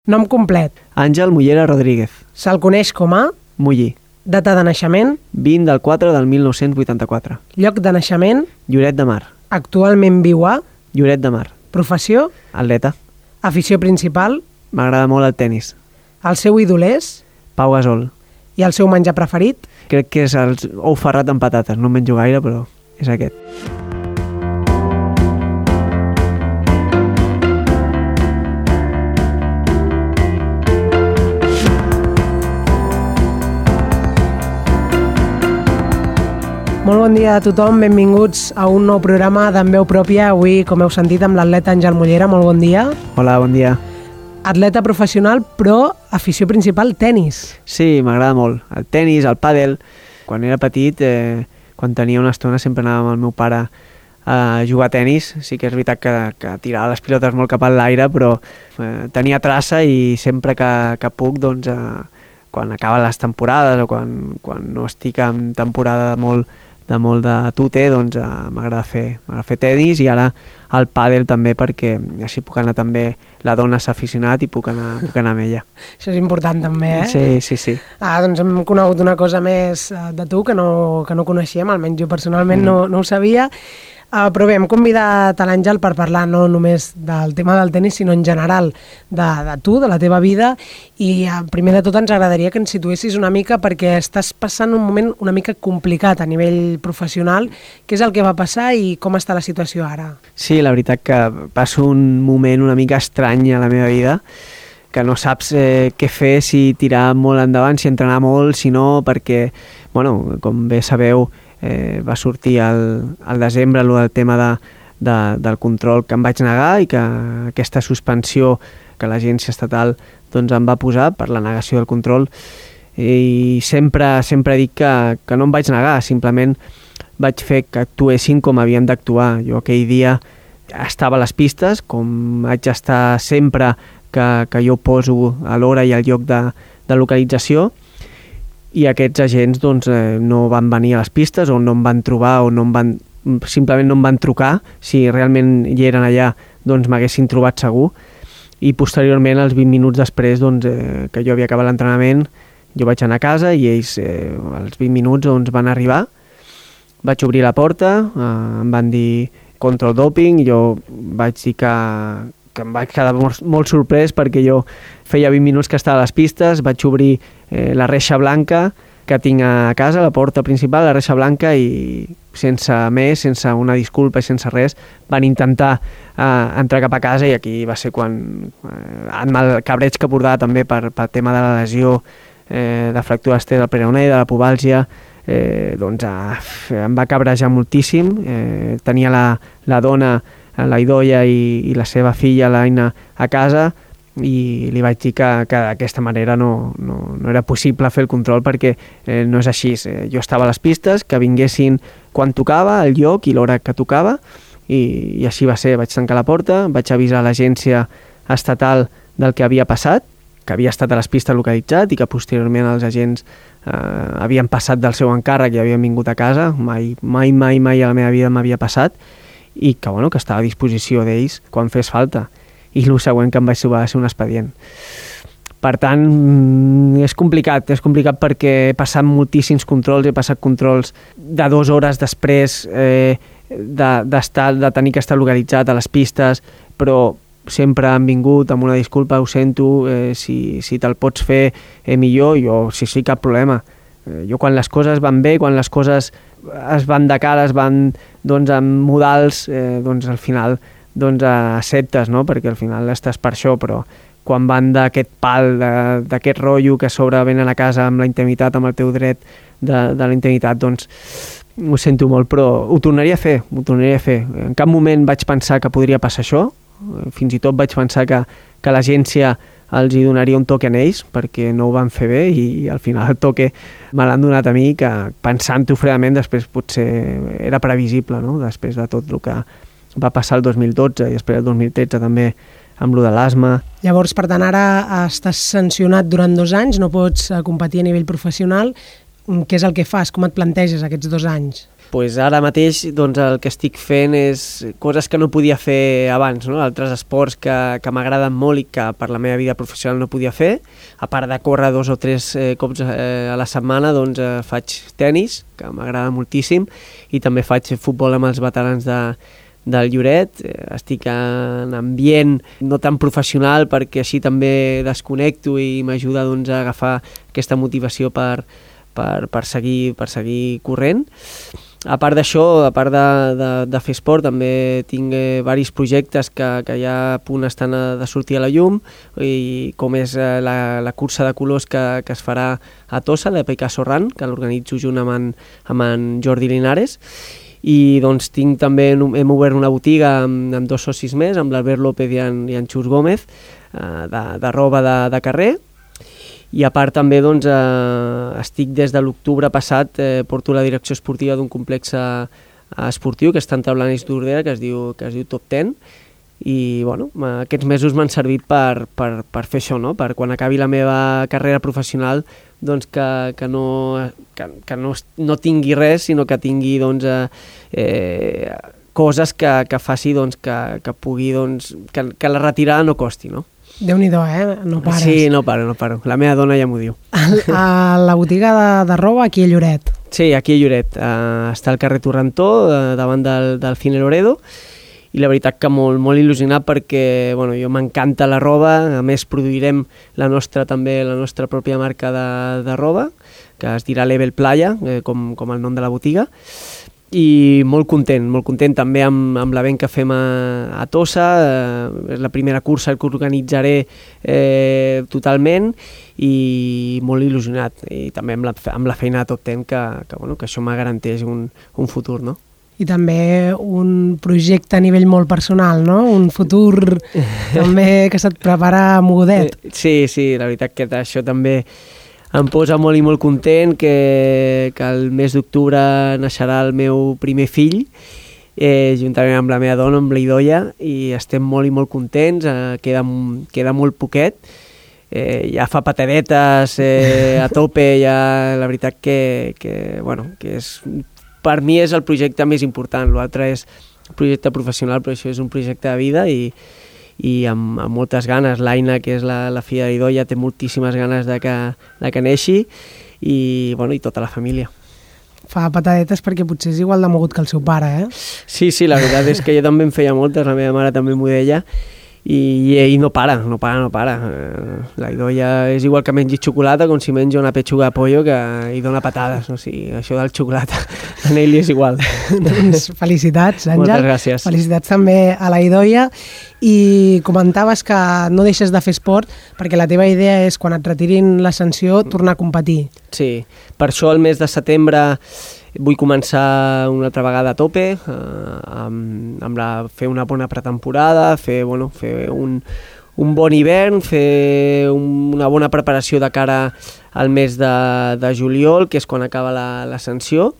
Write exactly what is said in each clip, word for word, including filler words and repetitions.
Nom complet. Àngel Mullera Rodríguez. Se'l coneix com a... Mullí. Data de naixement. vint del quatre del mil nou-cents vuitanta-quatre. Lloc de naixement. Lloret de Mar. Actualment viu a... Lloret de Mar. Professió. Atleta. Afició principal. M'agrada molt el tenis. El seu ídol és... Pau Gasol. I el seu menjar preferit? Crec que és el ou ferrat amb patates. No en menjo gaire, però és aquest. Molt bon dia a tothom, benvinguts a un nou programa d'En Veu Pròpia. Avui, com heu sentit, amb l'atleta Àngel Mullera. Molt bon dia. Hola, bon dia. Atleta professional, però afició principal, tenis. Sí, m'agrada molt. El tenis, el pàdel. Quan era petit, eh, quan tenia una estona, sempre anava amb el meu pare a jugar a tenis. Sí que és veritat que, que tirava les pilotes molt cap a l'aire, però eh, tenia traça i sempre que, que puc, doncs, eh, quan acaben les temporades o quan, quan no estic en temporada molt de molt de tute, doncs eh, m'agrada fer, m'agrada fer tenis i ara el pàdel també, perquè així puc anar també, la dona s'ha aficionat i puc anar, puc anar amb ella. Això és important també, eh? Sí, sí, sí. Ah, doncs hem conegut una cosa més de tu que no, que no coneixíem, almenys jo personalment mm. no, no ho sabia. Uh, però bé, hem convidat a l'Àngel per parlar no només del tema del tenis, sinó en general de, de tu, de la teva vida, i uh, primer de tot ens agradaria que ens situessis una mica, perquè estàs passant un moment una mica complicat a nivell professional. Què és el que va passar i com està la situació ara? Sí, la veritat que passo un moment una mica estrany a la meva vida, que no saps eh, què fer, si tirar molt endavant, si entrenar molt, si no, perquè, bueno, com bé sabeu, Eh, va sortir al, al desembre el tema de, de, del control, que em vaig negar, i que aquesta suspensió que l'agència estatal doncs, em va posar per la negació del control, i sempre, sempre dic que, que no em vaig negar, simplement vaig fer que actuessin com havien d'actuar. Jo aquell dia estava a les pistes, com vaig estar sempre que, que jo poso a l'hora i al lloc de, de localització, i aquests agents doncs, eh, no van venir a les pistes, o no em van trobar, o no em van, simplement no em van trucar. Si realment hi eren allà, doncs m'haguessin trobat segur. I posteriorment, els vint minuts després, doncs, eh, que jo havia acabat l'entrenament, jo vaig anar a casa i ells, eh, als vint minuts, doncs, van arribar. Vaig obrir la porta, eh, em van dir control doping, jo vaig dir que, que em vaig quedar molt, molt sorprès, perquè jo feia vint minuts que estava a les pistes, vaig obrir eh, la reixa blanca que tinc a casa, la porta principal, la reixa blanca, i sense més, sense una disculpa i sense res, van intentar eh, entrar cap a casa, i aquí va ser quan, eh, amb el cabreig que portava també per, per tema de la lesió, eh, de fractura estès del peroné, de la pubàlgia, eh, doncs eh, em va cabrejar moltíssim. Eh, tenia la, la dona, la Idoia, i, i la seva filla, l'Aina, a casa, i li vaig dir que, que d'aquesta manera no, no, no era possible fer el control, perquè eh, no és així. Eh, jo estava a les pistes, que vinguessin quan tocava, el lloc i l'hora que tocava, i, i així va ser. Vaig tancar la porta, vaig avisar l'agència estatal del que havia passat, que havia estat a les pistes localitzat, i que posteriorment els agents eh, havien passat del seu encàrrec i havien vingut a casa. Mai, mai, mai, mai a la meva vida m'havia passat, i que, bueno, que estava a disposició d'ells quan fes falta. I el següent que em vaig trobar va ser un expedient. Per tant, és complicat, és complicat perquè he passat moltíssims controls, he passat controls de dues hores després eh, de, d'estar, de tenir que estar localitzat a les pistes, però sempre han vingut amb una disculpa, ho sento, eh, si, si te'l pots fer eh, millor, jo sí, sí, cap problema. Eh, jo quan les coses van bé, quan les coses es van de cara, es van doncs, amb modals, eh, doncs al final doncs acceptes, no? Perquè al final estàs per això, però quan van d'aquest pal, d'aquest rotllo que a sobre venen a casa amb la intimitat, amb el teu dret de, de la intimitat, doncs ho sento molt, però ho tornaria a fer, ho tornaria a fer. En cap moment vaig pensar que podria passar això, fins i tot vaig pensar que, que l'agència els hi donaria un toque a ells, perquè no ho van fer bé, i al final el toque me l'han donat a mi, que pensant-ho fredament després potser era previsible, no? Després de tot el que va passar el dos mil dotze i després el dos mil tretze també amb lo de l'asma. Llavors, per tant, ara estàs sancionat durant dos anys, no pots competir a nivell professional. Què és el que fas? Com et planteges aquests dos anys? pues ara mateix doncs, el que estic fent és coses que no podia fer abans, no? Altres esports que, que m'agraden molt i que per la meva vida professional no podia fer. A part de córrer dos o tres eh, cops eh, a la setmana, doncs eh, faig tenis, que m'agrada moltíssim, i també faig futbol amb els veterans de, del Lloret. Estic en ambient no tan professional perquè així també desconnecto i m'ajuda doncs, a agafar aquesta motivació per, per, per, seguir, per seguir corrent. A part d'això, a part de, de, de fer esport, també tinc eh, diversos projectes que, que ja a punt estan a, de sortir a la llum, i com és eh, la, la cursa de colors que, que es farà a Tossa, de Picasso Run, que l'organitzo junt amb en, amb en Jordi Linares. I doncs tinc també, hem obert una botiga amb, amb dos socis més, amb l'Albert López i en, i en Xus Gómez, eh, de, de roba de, de carrer. I a part també doncs, eh, estic des de l'octubre passat, eh, porto la direcció esportiva d'un complex eh, esportiu que està en Tablanes d'Ordera, que es diu, que es diu Top Ten, i bueno, aquests mesos m'han servit per, per, per fer això, no? Per quan acabi la meva carrera professional doncs que, que, no, que, que no, no tingui res, sinó que tingui doncs, eh, eh, coses que, que faci doncs, que, que pugui doncs, que, que la retirada no costi, no? Déu-n'hi-do, eh? No pares. Sí, no paro, no paro. La meva dona ja m'ho diu. A la botiga de, de roba aquí a Lloret. Sí, aquí a Lloret. Uh, està al carrer Torrentó, uh, davant del, del Cine Loredo, i la veritat que molt, molt il·lusionat perquè bueno, jo m'encanta la roba. A més, produirem la nostra, també la nostra pròpia marca de, de roba, que es dirà Level Playa, eh, com, com el nom de la botiga. I molt content, molt content també amb, amb l'event que fem a, a Tossa. Eh, és la primera cursa que organitzaré eh, totalment, i molt il·lusionat, i també amb la, amb la feina de Top Ten, que, que, bueno, que això me garanteix un, un futur, no? I també un projecte a nivell molt personal, no? Un futur també que se't prepara mogudet. Sí, sí, la veritat que això també em posa molt i molt content, que, que el mes d'octubre naixerà el meu primer fill, eh, juntament amb la meva dona, amb la Idoia, i estem molt i molt contents, eh, queda, queda molt poquet, eh, ja fa patadetes eh, a tope, ja la veritat que, que, bueno, que és, per mi és el projecte més important, l'altre és un projecte professional, però això és un projecte de vida, i i amb, amb moltes ganes. L'Aina, que és la, la filla d'Idoia, té moltíssimes ganes de que, de que neixi, i, bueno, i tota la família. Fa patadetes perquè potser és igual de mogut que el seu pare, eh? Sí, sí, la veritat és que jo també en feia moltes, la meva mare també m'ho deia, i, i no para, no para, no para. La Idoia és igual que mengi xocolata, com si menja una petxuga de pollo que hi dona patades, no? O sigui, això del xocolata, a ell és igual. Doncs felicitats, Àngel. Moltes gràcies. Felicitats també a la Idoia. I comentaves que no deixes de fer esport perquè la teva idea és, quan et retirin la sanció, tornar a competir. Sí, per això el mes de setembre vull començar una altra vegada a tope, eh, amb, amb la, fer una bona pretemporada, fer, bueno, fer un, un bon hivern, fer un, una bona preparació de cara al mes de, de juliol, que és quan acaba la, la sanció,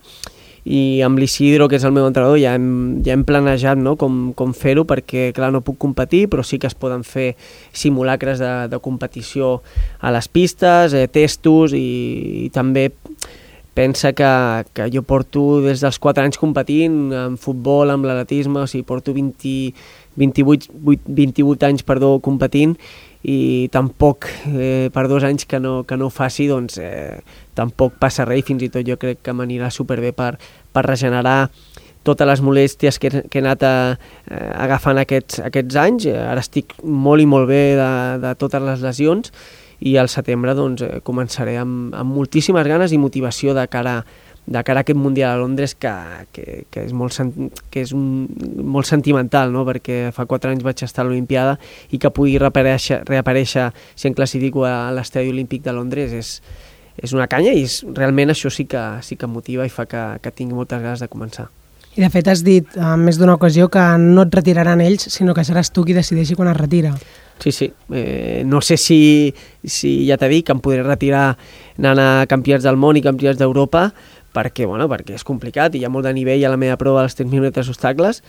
i amb l'Isidro, que és el meu entrenador, ja hem, ja hem planejat, no?, com, com fer-ho, perquè clar, no puc competir, però sí que es poden fer simulacres de, de competició a les pistes, eh, testos, i, i també pensa que, que jo porto des dels quatre anys competint en futbol, amb l'atletisme, o sigui, porto vint, vint-i-vuit, vint-i-vuit anys perdó, competint, i tampoc eh, per dos anys que no, que no ho faci, doncs eh, tampoc passa res, i fins i tot jo crec que m'anirà superbé per, per regenerar totes les molèsties que, que he anat a, a, agafant aquests, aquests anys. Ara estic molt i molt bé de, de totes les lesions, i al setembre doncs, eh, començaré amb, amb moltíssimes ganes i motivació de cara, de cara a aquest Mundial a Londres, que, que, que és, molt, que és un, molt sentimental, no?, perquè fa quatre anys vaig estar a l'Olimpiada, i que pugui reaparèixer, reaparèixer si em classifico a l'Estadi Olímpic de Londres és, és una canya, i és, realment això sí que, sí que motiva i fa que, que tingui moltes ganes de començar. I de fet has dit en més d'una ocasió que no et retiraran ells, sinó que seràs tu qui decideixi quan es retira. Sí, sí. Eh, no sé si, si ja t'he dit que em podré retirar anant a campionats del món i campionats d'Europa, perquè, bueno, perquè és complicat i hi ha molt de nivell a la meva prova dels tres mil metres obstacles,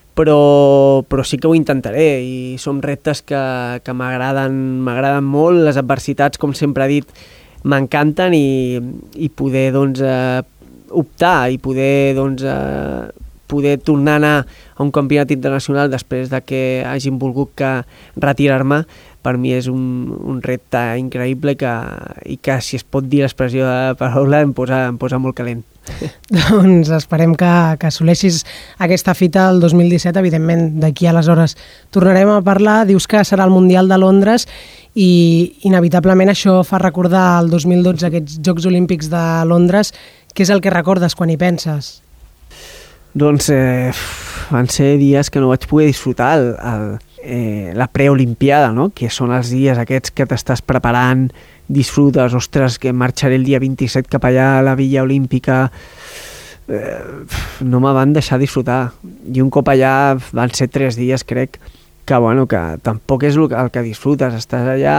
però, però sí que ho intentaré, i són reptes que, que m'agraden m'agraden molt. Les adversitats, com sempre he dit, m'encanten, i, i poder doncs, eh, optar i poder, doncs, eh, poder tornar a anar a un campionat internacional després de que hagin volgut que retirar-me, per mi és un, un repte increïble que, i que, si es pot dir l'expressió de paraula, em posa, em posa molt calent. Doncs esperem que, que assoleixis aquesta fita el dos mil disset, evidentment d'aquí aleshores tornarem a parlar. Dius que serà el Mundial de Londres i inevitablement això fa recordar el dos mil dotze, aquests Jocs Olímpics de Londres. Què és el que recordes quan hi penses? Doncs eh, van ser dies que no vaig poder disfrutar el, el, eh, la preolimpiada, no? Que són els dies aquests que t'estàs preparant, disfrutes, ostres, que marxaré el dia vint-i-set cap allà a la Villa Olímpica, eh, no me van deixar disfrutar, i un cop allà van ser tres dies, crec, que, bueno, que tampoc és el, el que disfrutes, estàs allà,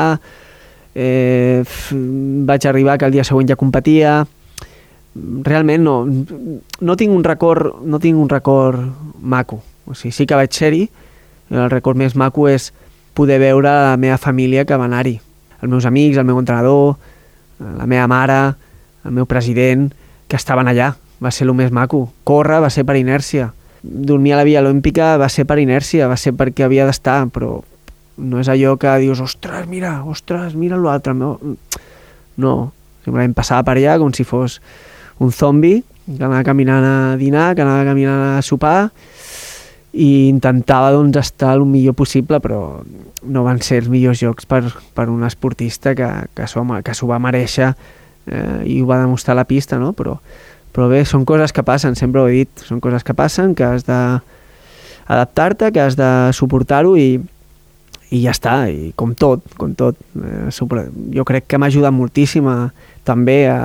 eh, vaig arribar que el dia següent ja competia, realment no, no tinc un record, no tinc un record maco, o sigui, sí que vaig ser-hi, el record més maco és poder veure la meva família que va anar-hi, els meus amics, el meu entrenador, la meva mare, el meu president, que estaven allà. Va ser el més maco. Córrer va ser per inèrcia. Dormir a la Via Olímpica va ser per inèrcia, va ser perquè havia d'estar, però no és allò que dius, ostres, mira, ostres, mira l'altre. No, simplement passava per allà com si fos un zombi, que anava caminant a dinar, que anava caminant a sopar, i intentava, doncs, estar el millor possible, però no van ser els millors jocs per, per un esportista que, que s'ho que s'ho va mereixer, eh, i ho va demostrar a la pista, no? Però, però bé, són coses que passen, sempre ho he dit, són coses que passen, que has d'adaptar-te, que has de suportar-ho i, i ja està, i com tot, com tot. Eh, jo crec que m'ha ajudat moltíssim a, també a,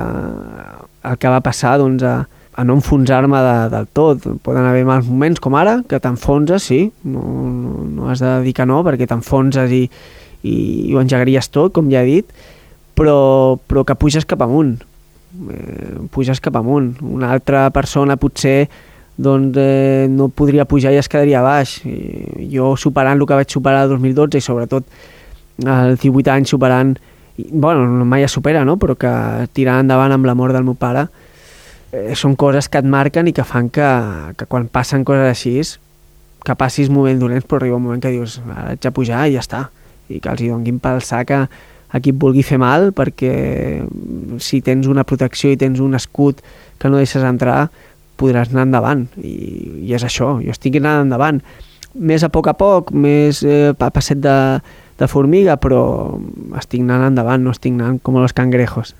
el que va passar, doncs, a a no enfonsar-me de, del tot. Poden haver mals moments com ara, que t'enfonses, sí, no, no, no has de dir que no, perquè t'enfonses i, i, i ho engegaries tot, com ja he dit, però, però que puges cap amunt, eh, puges cap amunt. Una altra persona potser doncs, eh, no podria pujar i es quedaria baix. I jo superant el que vaig superar el dos mil dotze i sobretot als divuit anys superant, bueno, mai es supera, no? Però que tirant endavant amb la mort del meu pare, són coses que et marquen i que fan que, que quan passen coses així, que passis moments dolents, però arriba un moment que dius, ara haig de pujar i ja està, i que els hi donguin pel sac a, a qui et vulgui fer mal, perquè si tens una protecció i tens un escut que no deixes entrar, podràs anar endavant, i, i és això, jo estic anant endavant, més a poc a poc, més eh, a passet de, de formiga, però estic anant endavant, no estic anant com els cangrejos.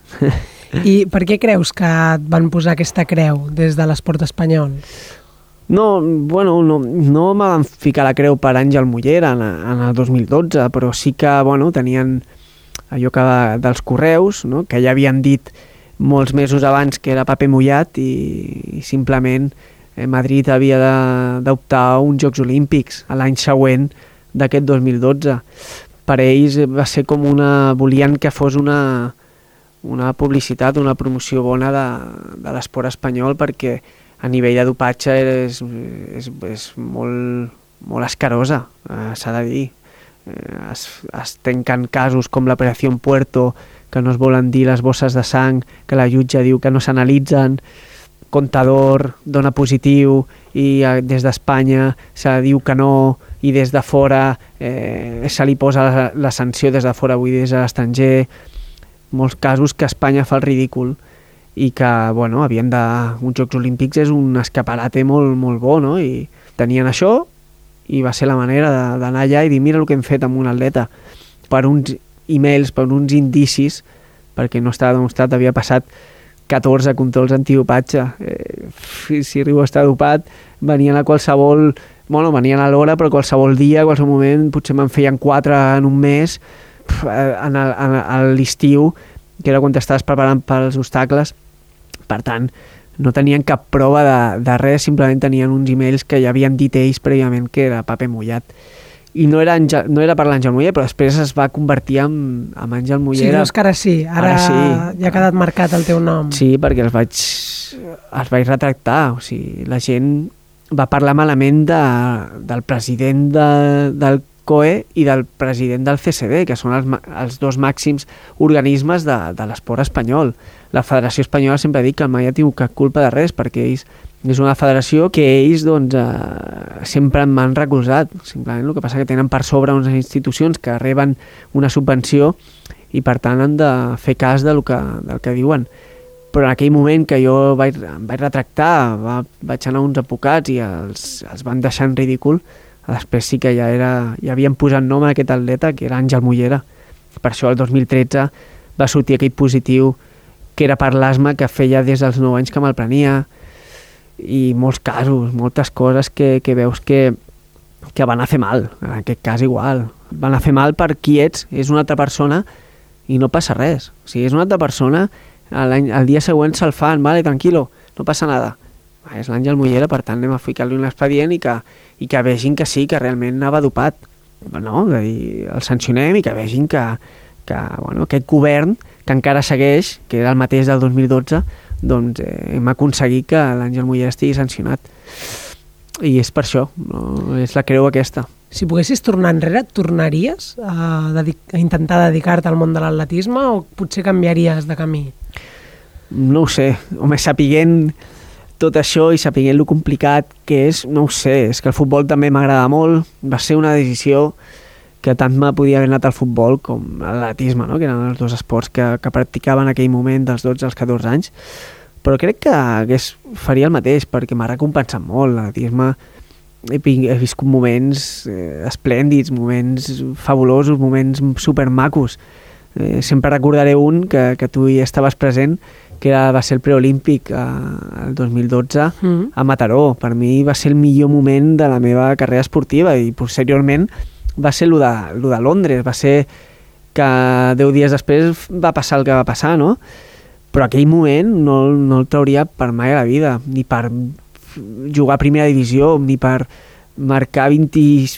I per què creus que et van posar aquesta creu des de l'esport espanyol? No, bueno, no, no me van ficar la creu per Àngel Mollera en, en el dos mil dotze, però sí que, bueno, tenien allò que dels correus, no? Que ja havien dit molts mesos abans que era paper mullat i, i simplement eh, Madrid havia d'optar a uns Jocs Olímpics a l'any següent d'aquest dos mil dotze. Per ells va ser com una... volien que fos una... una publicitat, una promoció bona de, de l'esport espanyol, perquè a nivell de dopatge és, és, és molt, molt escarosa, eh, s'ha de dir. Eh, es, es tanquen casos com l'operació Puerto, que no es volen dir les bosses de sang, que la jutge diu que no s'analitzen, Contador dona positiu i eh, des d'Espanya se diu que no, i des de fora eh, se li posa la, la sanció des de fora, vull dir, des de l'estranger. Molts casos que Espanya fa el ridícul i que, bueno, havien de... uns Jocs Olímpics és un escaparate molt, molt bo, no? I tenien això i va ser la manera d'anar allà i dir, mira el que hem fet amb un atleta, per uns emails, per uns indicis, perquè no estava demostrat, havia passat catorze controls antidopatge. Eh, si arribo a estar dopat, venien a qualsevol... Bueno, venien a l'hora, però qualsevol dia, a qualsevol moment, potser me'n feien quatre en un mes, en el, en, a l'estiu, que era quan t'estaves preparant pels obstacles. Per tant, no tenien cap prova de, de res, simplement tenien uns emails que ja havien dit ells prèviament que era paper mullat. I no era, Àngel, no era per l'Àngel Moller, però després es va convertir en, en Àngel Moller. Sí, no, és que ara sí, ara, ara sí. Ja ha quedat marcat el teu nom. Sí, perquè els vaig, els vaig retractar, o sigui, la gent va parlar malament de, del president de, del C O E i del president del C C D, que són els, els dos màxims organismes de, de l'esport espanyol. La Federació Espanyola sempre ha dit que mai ha tingut cap culpa de res, perquè ells és una federació que ells doncs, eh, sempre m'han recolzat. Simplement el que passa que tenen per sobre unes institucions que reben una subvenció i per tant han de fer cas del que, del que diuen. Però en aquell moment que jo vaig, em vaig retractar, va, vaig anar a uns advocats i els, els van deixar en ridícul, després sí que ja, era, ja havien posat nom a aquest atleta, que era Àngel Mollera. Per això el dos mil tretze va sortir aquell positiu que era per l'asma, que feia des dels nou anys que me'l prenia, i molts casos, moltes coses que, que veus que, que van a fer mal. En aquest cas igual. Van a fer mal per qui ets, és una altra persona i no passa res. O sigui, és una altra persona, el dia següent se'l fan, vale, tranquilo, no passa nada. És l'Àngel Mollera, per tant anem a ficar-li un expedient i que, i que vegin que sí, que realment anava dopat. No? Dir, el sancionem i que vegin que, que bueno, aquest govern, que encara segueix, que era el mateix del dos mil dotze, doncs eh, hem aconseguit que l'Àngel Mollera estigui sancionat. I és per això, no? És la creu aquesta. Si poguessis tornar enrere, tornaries a, dedic- a intentar dedicar-te al món de l'atletisme o potser canviaries de camí? No ho sé, home, sapiguent tot això i sapiguent lo complicat que és, no ho sé, és que el futbol també m'agrada molt, va ser una decisió que tant me podia haver anat al futbol com a l'atletisme, no? Que eren els dos esports que, que practicava en aquell moment dels dotze als catorze anys, però crec que hagués, faria el mateix perquè m'ha recompensat molt. L'atletisme he, he viscut moments eh, esplèndids, moments fabulosos, moments supermacos. Eh, sempre recordaré un que, que tu hi estaves present, que era, va ser el preolímpic eh, el dos mil dotze mm. a Mataró. Per mi va ser el millor moment de la meva carrera esportiva i posteriorment va ser el de, lo de Londres, va ser que deu dies després va passar el que va passar, no? Però aquell moment no, no el trauria per mai a la vida, ni per jugar a primera divisió, ni per marcar vint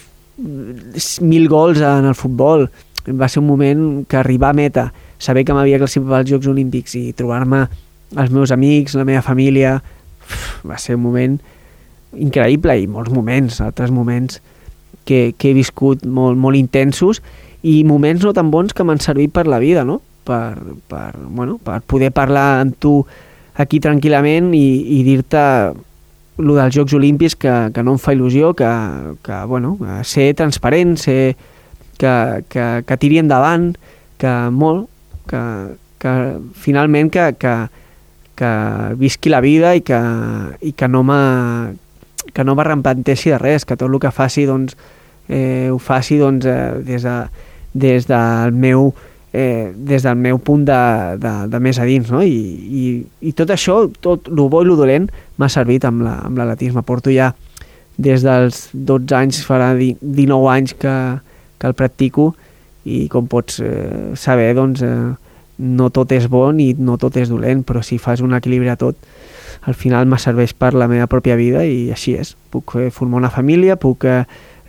mil gols en el futbol. Va ser un moment que arribar a meta, saber que m'havia classificat als Jocs Olímpics i trobar-me els meus amics, la meva família, va ser un moment increïble, i molts moments, altres moments que, que he viscut molt, molt intensos, i moments no tan bons que m'han servit per la vida, no? Per, per, bueno, per poder parlar amb tu aquí tranquil·lament i, i dir-te lo dels Jocs Olímpics que, que no em fa il·lusió, que, que bueno, ser transparent, ser, que, que, que tiri endavant, que molt, que, que finalment que, que, que visqui la vida i que, i que no m'ha que no m'arrepenteixi de res, que tot el que faci doncs, eh, ho faci doncs, eh, des, de, des del meu eh, des del meu punt de, de, de més a dins, no? I, i, i tot això, tot el bo i el dolent m'ha servit amb la, amb l'atletisme. Porto ja des dels dotze anys, farà dinou anys que, que el practico, i com pots eh, saber, doncs, eh, no tot és bo ni no tot és dolent, però si fas un equilibri a tot, al final me serveix per la meva pròpia vida, i així és. Puc eh, formar una família, puc eh,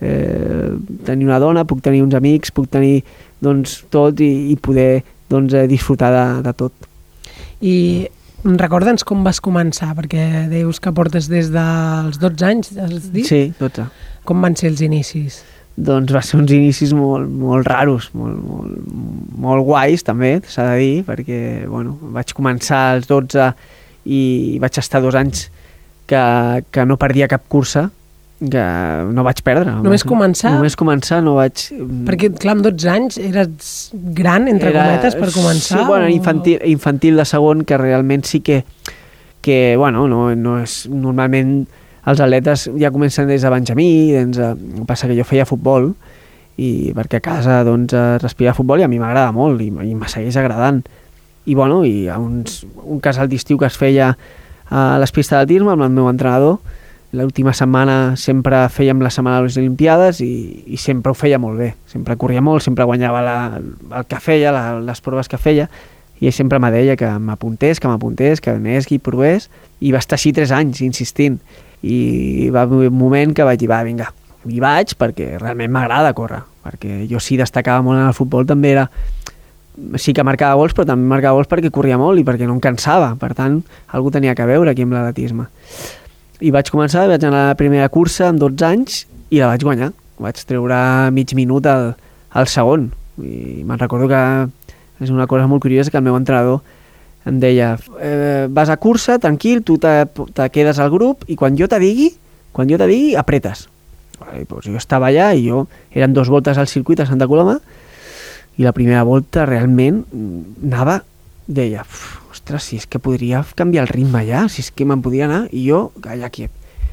tenir una dona, puc tenir uns amics, puc tenir doncs, tot, i, i poder doncs, eh, disfrutar de, de tot. I recorda'ns com vas començar, perquè dius que portes des dels dotze anys, has dit? Sí, dotze. Com van ser els inicis? Doncs va ser uns inicis molt, molt raros, molt, molt, molt guais també, s'ha de dir, perquè bueno, vaig començar als dotze i vaig estar dos anys que, que no perdia cap cursa, que no vaig perdre. Només començar? Només començar, no vaig... Perquè, clar, amb dotze anys eres gran, entre Era... cometes, per començar? Sí, bueno, o... infantil, infantil de segon, que realment sí que, que bueno, no, no és... Normalment els atletes ja comencen des de Benjamí, doncs, el que passa que jo feia futbol, i perquè a casa doncs, respirar futbol, i a mi m'agrada molt, i, i me segueix agradant. I bueno, i a uns, un casal d'estiu que es feia a les pistes d'atletisme amb el meu entrenador. L'última setmana sempre fèiem la setmana de les Olimpiades, i, i sempre ho feia molt bé. Sempre corria molt, sempre guanyava la, el que feia, la, les proves que feia, i ell sempre me deia que m'apuntés, que m'apuntés, que anés, que hi provés, i va estar així tres anys insistint. I va haver un moment que vaig dir, va, vinga, hi vaig, perquè realment m'agrada córrer, perquè jo sí destacava molt en el futbol, també era... sí que marcava gols, però també marcava gols perquè corria molt i perquè no em cansava, per tant, algú tenia que veure aquí amb l'atletisme. I vaig començar, vaig anar a la primera cursa amb dotze anys i la vaig guanyar. vaig treure mig minut al, al segon. I me'n recordo que és una cosa molt curiosa que el meu entrenador em deia, eh, vas a cursa, tranquil, tu te, te quedes al grup i quan jo te digui, quan jo te digui, apretes. I, doncs, jo estava allà i jo, eren dos voltes al circuit a Santa Coloma i la primera volta realment anava, deia, ostres, si és que podria canviar el ritme ja, si és que me'n podia anar, i jo allà quiet.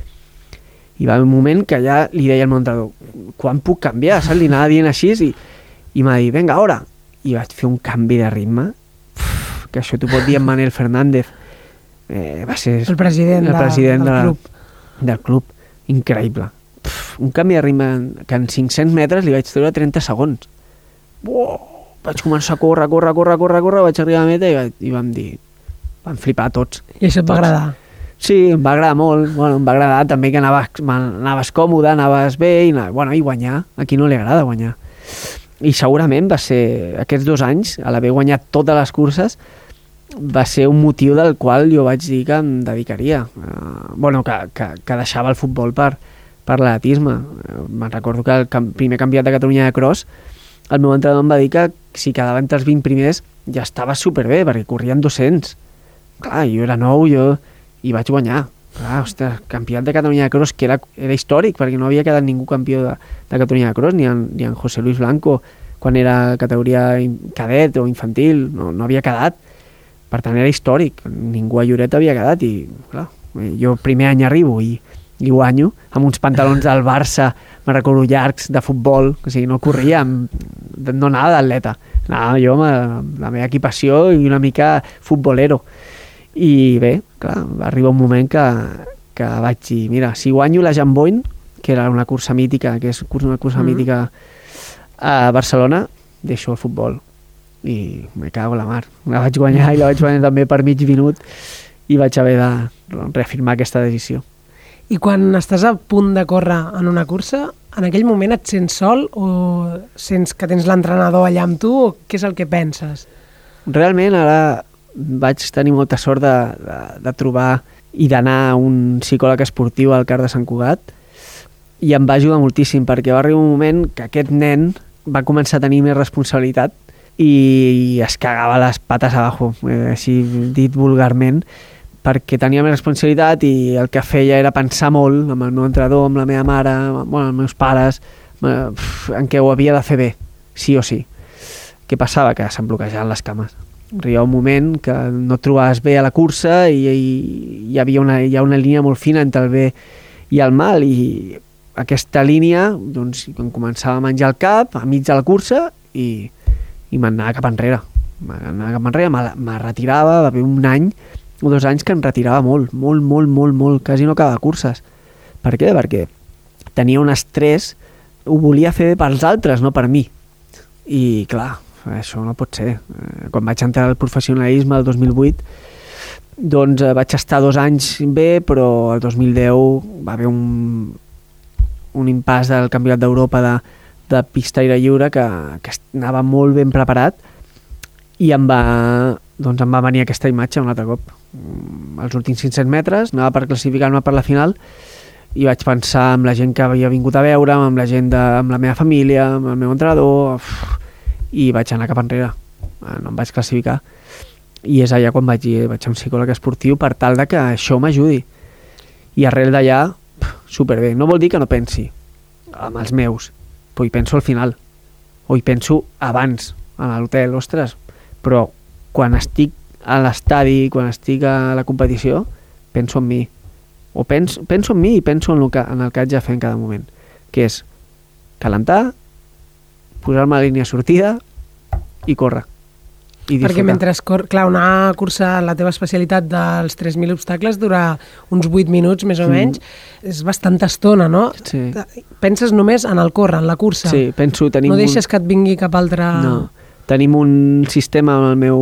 I va haver un moment que ja li deia al meu entrenador, quan puc canviar? Saps? Li anava dient així i, i m'ha dit, vinga, ara. I vaig fer un canvi de ritme, Uf, que això t'ho pot dir en Manel Fernández. Eh, va ser el president, el president de, del, de, club. del club. Increïble. Uf, un canvi de ritme que en cinc-cents metres li vaig treure trenta segons. Uau! Vaig començar a córrer, córrer, córrer, córrer, córrer, vaig arribar a la meta i, i vam dir, vam flipar tots. I això et va agradar? Sí, em va agradar molt. Bueno, em va agradar també que anaves, anaves còmode, anaves bé i, bueno, i guanyar. A qui no li agrada guanyar? I segurament va ser, aquests dos anys, a l'haver guanyat totes les curses, va ser un motiu del qual jo vaig dir que em dedicaria. Uh, bueno, que, que, que deixava el futbol per, per l'atletisme. Uh, me'n recordo que el cam primer campionat de Catalunya de cross, el meu entrenador em va dir que si quedava entre els vint primers ja estava superbé, perquè corrien dos-cents. Clar, jo era nou, jo... i vaig guanyar. Clar, ostres, campionat de Catalunya de cross, que era, era històric, perquè no havia quedat ningú campió de, de Catalunya de cross, ni en, ni en José Luis Blanco, quan era categoria cadet o infantil, no, no havia quedat. Per tant, era històric. Ningú a Lloret havia quedat i, clar, jo primer any arribo i, i guanyo amb uns pantalons del Barça, me'n recordo, llargs, de futbol, o sigui, no corria, amb, no anava d'atleta. Anava jo amb la meva equipació i una mica futbolero. I bé, clar, va arribar un moment que, que vaig dir, mira, si guanyo la Jamboin, que era una cursa mítica, que és una cursa mm. mítica a Barcelona, deixo el futbol i me cago en la mar. La vaig guanyar i la vaig guanyar també per mig minut i vaig haver de reafirmar aquesta decisió. I quan estàs a punt de córrer en una cursa, en aquell moment et sents sol o sents que tens l'entrenador allà amb tu o què és el que penses? Realment ara vaig tenir molta sort de, de, de trobar i d'anar a un psicòleg esportiu al CAR de Sant Cugat i em va ajudar moltíssim perquè va arribar un moment que aquest nen va començar a tenir més responsabilitat i es cagava les pates abajo, eh, així dit vulgarment, perquè tenia més responsabilitat i el que feia era pensar molt amb el meu entrenador, amb la meva mare, amb, bueno, els meus pares, eh, en què ho havia de fer bé, sí o sí. Què passava? Que se'm bloquejaven les cames. Arriba un moment que no et trobaves bé a la cursa i, i hi havia una, hi ha una línia molt fina entre el bé i el mal i aquesta línia doncs, em començava a menjar el cap a mig de la cursa i, i m'anava cap enrere m'anava cap enrere, me retirava, va haver un any o dos anys que em retirava molt, molt, molt, molt, molt, quasi no acabava curses. Per què? Perquè tenia un estrès, ho volia fer pels altres, no per mi. I clar, això no pot ser. Quan vaig entrar al professionalisme el dos mil vuit, doncs vaig estar dos anys bé, però el dos mil deu va haver un, un impàs del Campionat d'Europa de, de pista aire lliure que, que anava molt ben preparat i em va, doncs em va venir aquesta imatge un altre cop. Els últims cinc-cents metres, anava per classificar-me per la final i vaig pensar amb la gent que havia vingut a veure, amb la gent de, amb la meva família, amb el meu entrenador, uf, i vaig anar cap enrere. No em vaig classificar. I és allà quan vaig dir, vaig a un psicòleg esportiu per tal de que això m'ajudi. I arrel d'allà, superbé. No vol dir que no pensi amb els meus, però hi penso al final. O hi penso abans, a l'hotel, ostres. Però quan estic a l'estadi, quan estic a la competició, penso en mi. O penso, penso en mi i penso en el que, en el que haig de fer en cada moment. Que és calentar, posar-me a la línia sortida i córrer. I perquè mentre cor... clar, una cursa, la teva especialitat dels tres mil obstacles dura uns vuit minuts més o menys, mm. és bastanta estona, no? Sí. Penses només en el córrer, en la cursa. Sí, penso... Tenim no deixes un... que et vingui cap altre... No, tenim un sistema amb el meu,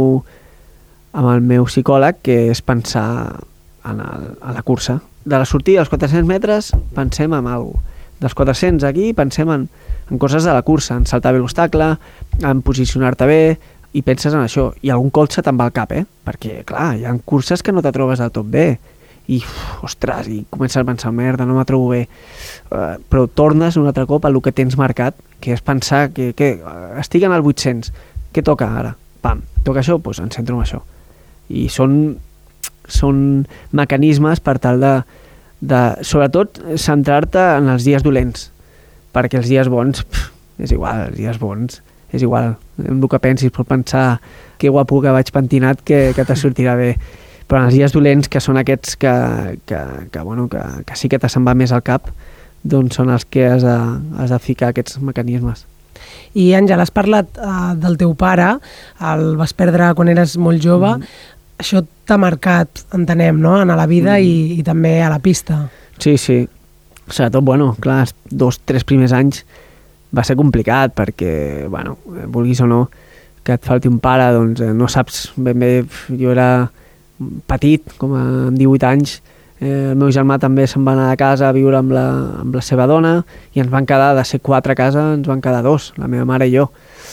amb el meu psicòleg que és pensar en el, a la cursa. De la sortida als quatre-cents metres pensem en alguna cosa. Dels quatre-cents aquí pensem en, en coses de la cursa, en saltar bé l'obstacle, en posicionar-te bé, i penses en això, i algun cop se te'n va al cap, eh? Perquè, clar, hi ha curses que no te trobes del tot bé, i, uf, ostres, i comences a pensar, merda, no me trobo bé. Uh, però tornes un altre cop a el que tens marcat, que és pensar que, que estic en el vuit-cents, què toca ara? Pam, toca això? Doncs pues em centro en això. I són, són mecanismes per tal de, de sobretot, centrar-te en els dies dolents, perquè els dies bons, pff, és igual, els dies bons, és igual, amb el que pensis, pots pensar que guapo que vaig pentinat, que, que te sortirà bé. Però en els dies dolents, que són aquests que, que, que, bueno, que, que sí que te se'n va més al cap, doncs són els que has de, has de ficar aquests mecanismes. I Àngel, has parlat uh, del teu pare, el vas perdre quan eres molt jove, mm. Això t'ha marcat, entenem, no?, en la vida mm. i, i també a la pista. Sí, sí, sobretot, bueno, clar, els dos, tres primers anys va ser complicat perquè, bueno, vulguis o no, que et falti un pare, doncs no saps ben bé, jo era petit, com a divuit anys, eh, el meu germà també se'n va anar a casa a viure amb la, amb la seva dona i ens van quedar, de ser quatre a casa, ens van quedar dos, la meva mare i jo.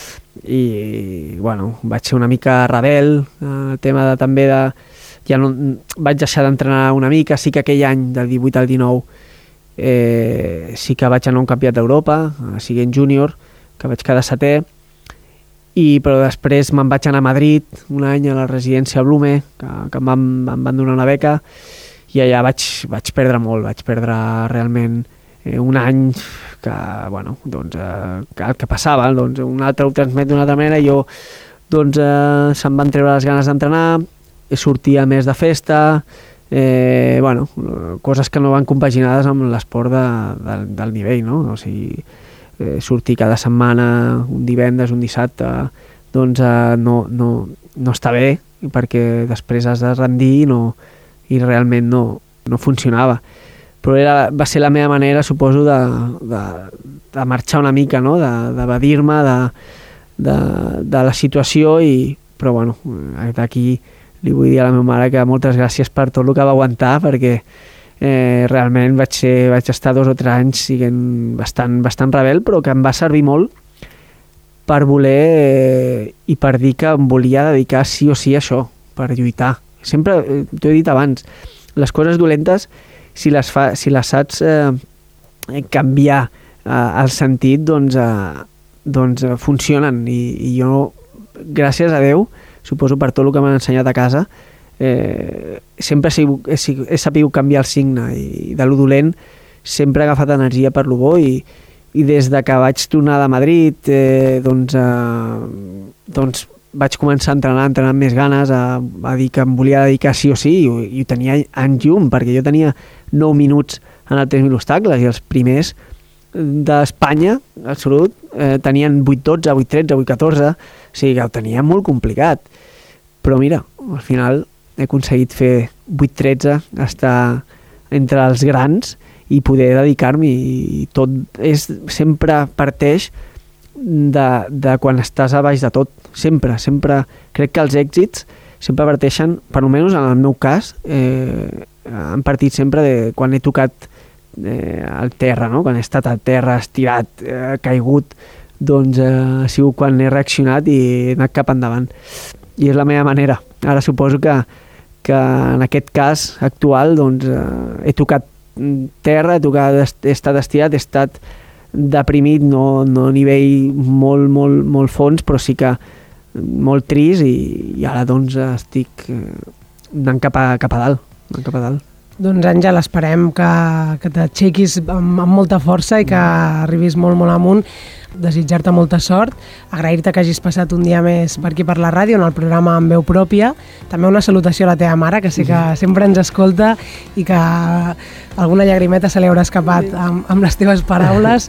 I, bueno, vaig ser una mica rebel, el tema de, també de... Ja no, vaig deixar d'entrenar una mica, sí que aquell any, del divuit al dinou, eh, sí que vaig anar a un campionat d'Europa, a Siguent Júnior, que vaig quedar setè, i, però després me'n vaig anar a Madrid un any a la residència Blume, que, que em, van, em van donar una beca, i allà vaig, vaig perdre molt, vaig perdre realment eh, un any que, bueno, doncs, eh, que el que passava, doncs, un altre ho transmet d'una altra manera, i jo, doncs, eh, se'm van treure les ganes d'entrenar, sortia més de festa, eh, bueno, coses que no van compaginades amb l'esport de, de, del nivell, no? O sigui, eh, sortir cada setmana, un divendres, un dissabte, doncs eh, no, no, no està bé, perquè després has de rendir i, no, i realment no, no funcionava. Però era, va ser la meva manera, suposo, de, de, de marxar una mica, no? D'evadir-me de, de, de la situació, i, però bueno, d'aquí li vull dir a la meva mare que moltes gràcies per tot el que va aguantar, perquè eh, realment vaig, ser, vaig estar dos o tres anys siguent bastant, bastant rebel, però que em va servir molt per voler eh, i per dir que em volia dedicar sí o sí a això, per lluitar. Sempre, eh, t'ho he dit abans, les coses dolentes, si les, fa, si les saps eh, canviar eh, el sentit, doncs, eh, doncs eh, funcionen, i, i jo, gràcies a Déu, suposo per tot el que m'han ensenyat a casa, eh, sempre he, sigut, he, he sabut canviar el signe, i de lo dolent sempre he agafat energia per lo bo, i, i des de que vaig tornar de Madrid, eh, doncs, eh, doncs vaig començar a entrenar, a entrenar amb més ganes, a, a dir que em volia dedicar sí o sí, i, i ho tenia en llum, perquè jo tenia nou minuts en el tres mil obstacles, i els primers d'Espanya, absolut, eh, tenien vuit dotze, vuit tretze, vuit catorze, o sigui que ho tenia molt complicat. Però mira, al final he aconseguit fer vuit tretze, estar entre els grans i poder dedicar-m'hi, i tot és, sempre parteix de, de quan estàs a baix de tot, sempre, sempre, crec que els èxits sempre parteixen, per almenys en el meu cas, eh, han partit sempre de quan he tocat eh, al terra, no? Quan he estat al terra, estirat, eh, caigut, doncs eh, ha sigut quan he reaccionat i he anat cap endavant. I és la meva manera. Ara suposo que, que en aquest cas actual, doncs, eh, he tocat terra, he, tocat, he estat estirat, he estat deprimit, no, no a nivell molt, molt, molt fons, però sí que molt trist, i, i ara doncs estic anant cap a, cap a dalt, anant cap a dalt. Doncs Àngel, esperem que, que t'aixequis amb, amb molta força i que arribis molt, molt amunt. Desitjar-te molta sort, agrair-te que hagis passat un dia més per aquí per la ràdio, en el programa Amb Veu Pròpia. També una salutació a la teva mare, que sé que sempre ens escolta i que alguna llagrimeta se li haurà escapat amb, amb les teves paraules.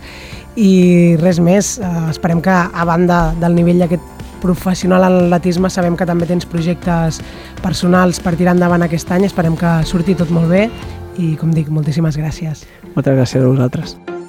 I res més, eh, esperem que, a banda del nivell aquest professional en l'atletisme, sabem que també tens projectes personals per tirar endavant aquest any. Esperem que surti tot molt bé i, com dic, moltíssimes gràcies. Moltes gràcies a vosaltres.